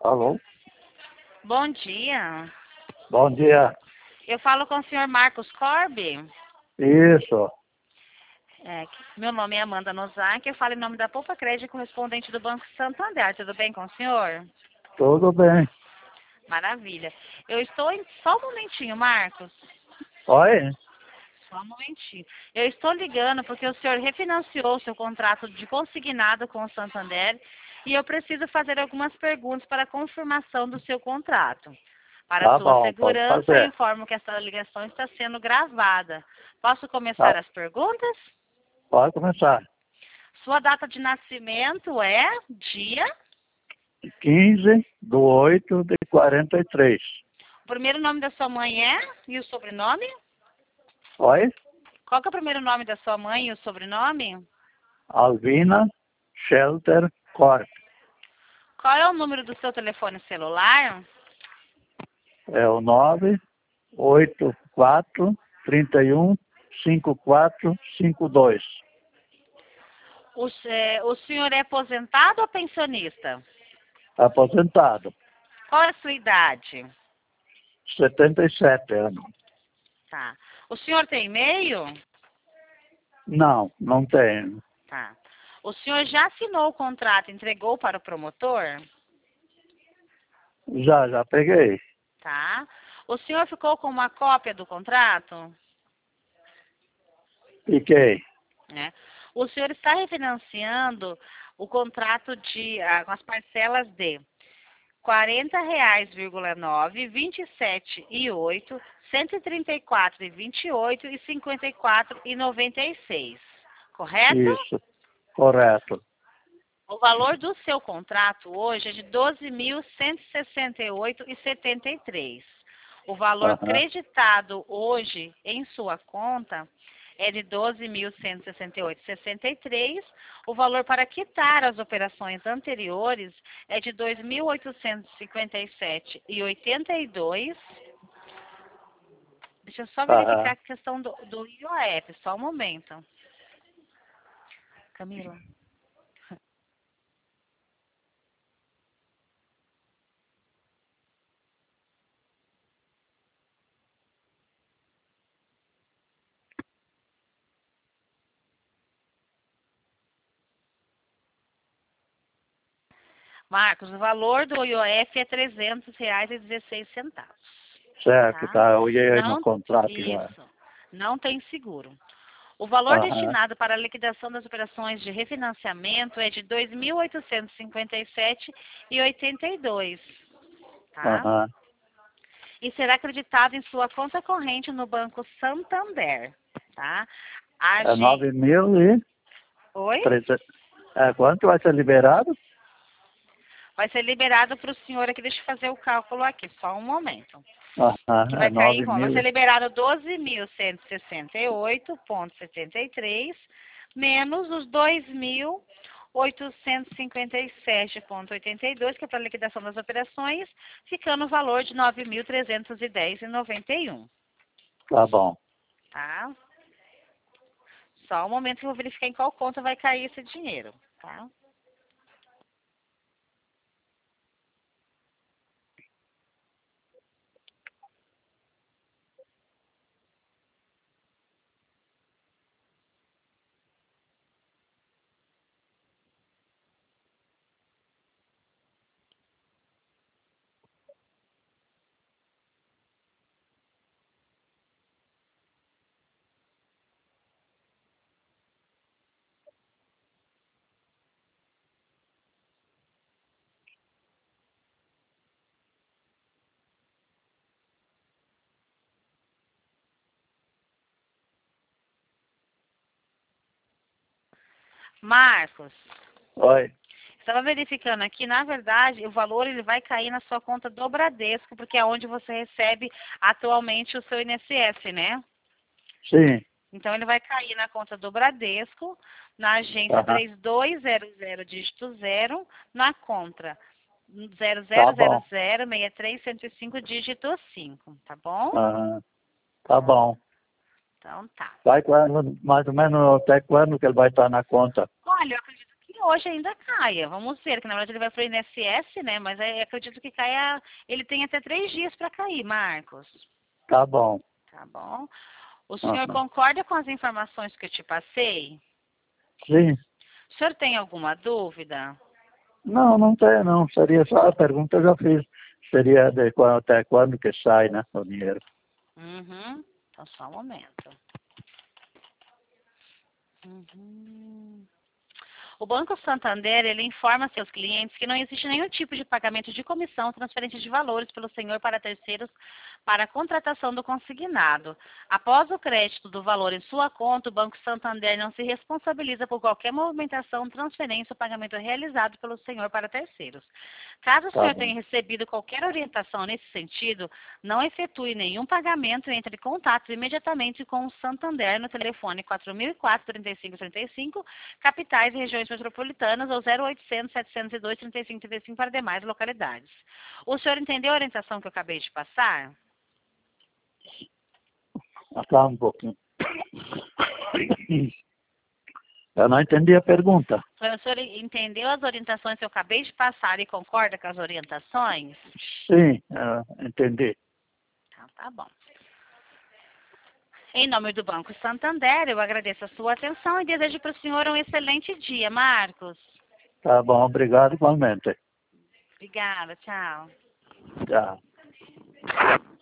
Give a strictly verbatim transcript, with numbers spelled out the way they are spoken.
Alô? Bom dia. Bom dia. Eu falo com o senhor Marcos Corbi. Isso. É, meu nome é Amanda Nozaki, eu falo em nome da Poupa Crédito, correspondente do Banco Santander. Tudo bem com o senhor? Tudo bem. Maravilha. Eu estou em... Só um momentinho, Marcos. Oi? Só um momentinho. Eu estou ligando porque o senhor refinanciou o seu contrato de consignado com o Santander e eu preciso fazer algumas perguntas para a confirmação do seu contrato. Para Tá sua bom, pode segurança, eu fazer. informo que essa ligação está sendo gravada. Posso começar Tá. as perguntas? Pode começar. Sua data de nascimento é dia? quinze de oito de quarenta e três. O primeiro nome da sua mãe é? E o sobrenome? Oi? Qual que é o primeiro nome da sua mãe e o sobrenome? Alvina Shelter Corp. Qual é o número do seu telefone celular? É o nove oito quatro três um cinco quatro cinco dois. O, é, o senhor é aposentado ou pensionista? Aposentado. Qual é a sua idade? setenta e sete anos. Tá. O senhor tem e-mail? Não, não tenho. Tá. O senhor já assinou o contrato e entregou para o promotor? Já, já peguei. Tá. O senhor ficou com uma cópia do contrato? Fiquei. Né? O senhor está refinanciando o contrato de, ah, com as parcelas de quarenta reais, nove, vinte e sete e oito, cento e trinta e quatro e vinte e oito e cinquenta e quatro e noventa e seis. Correto? Isso. Correto. O valor do seu contrato hoje é de doze mil cento e sessenta e oito e setenta e três. O valor Aham. creditado hoje em sua conta é de doze mil cento e sessenta e oito e sessenta e três. O valor para quitar as operações anteriores é de dois mil oitocentos e cinquenta e sete e oitenta e dois. Deixa eu só verificar Aham. a questão do, do I O F, só um momento. Camila. Marcos, o valor do I O F é trezentos reais e dezesseis centavos. Certo, Tá? tá. Eu olhei aí no Não, contrato já. isso, não tem seguro. O valor Aham. destinado para a liquidação das operações de refinanciamento é de dois mil oitocentos e cinquenta e sete e oitenta e dois, tá? Aham. E será acreditado em sua conta corrente no Banco Santander, tá? É Agi... nove mil e Oi? trezentos. É, quanto vai ser liberado? Vai ser liberado para o senhor aqui, deixa eu fazer o cálculo aqui, só um momento. Que Aham. É vai cair, nove como? Vai ser mil. liberado doze mil cento e sessenta e oito vírgula setenta e três menos os dois mil oitocentos e cinquenta e sete vírgula oitenta e dois, que é para liquidação das operações, ficando o valor de nove mil trezentos e dez vírgula noventa e um, Tá bom. tá? Só um momento que eu vou verificar em qual conta vai cair esse dinheiro, tá? Marcos, Oi. estava verificando aqui, na verdade, o valor ele vai cair na sua conta do Bradesco, porque é onde você recebe atualmente o seu I N S S, né? Sim. Então, ele vai cair na conta do Bradesco, na agência Aham. três dois zero zero, dígito zero, na conta zero Tá zero zero bom. zero seis três zero cinco, dígito cinco, tá bom? Aham. Tá bom. Então, tá. Vai quando, mais ou menos até quando que ele vai estar na conta? Olha, eu acredito que hoje ainda caia. Vamos ver, que na verdade ele vai para o I N S S, né? Mas eu acredito que caia, ele tem até três dias para cair, Marcos. Tá bom. Tá bom? O senhor Uhum. concorda com as informações que eu te passei? Sim. O senhor tem alguma dúvida? Não, não tem, não. Seria só a pergunta eu já fiz. Seria de quando, até quando que sai, né, o dinheiro. Uhum. Então, só um momento. Uhum. O Banco Santander, ele informa seus clientes que não existe nenhum tipo de pagamento de comissão, transferência de valores pelo senhor para terceiros para a contratação do consignado. Após o crédito do valor em sua conta, o Banco Santander não se responsabiliza por qualquer movimentação, transferência ou pagamento realizado pelo senhor para terceiros. Caso o Tá senhor bom. tenha recebido qualquer orientação nesse sentido, não efetue nenhum pagamento, entre em contato imediatamente com o Santander no telefone quatro mil e quatro, trinta e cinco trinta e cinco, capitais e regiões metropolitanas, ou zero oitocentos, setecentos e dois, trinta e cinco trinta e cinco para demais localidades. O senhor entendeu a orientação que eu acabei de passar? Acalma um pouquinho. Eu não entendi a pergunta. O senhor entendeu as orientações que eu acabei de passar e concorda com as orientações? Sim, eu entendi. Então, tá bom. Em nome do Banco Santander, eu agradeço a sua atenção e desejo para o senhor um excelente dia, Marcos. Tá bom, obrigado igualmente. Obrigada, tchau. Tchau.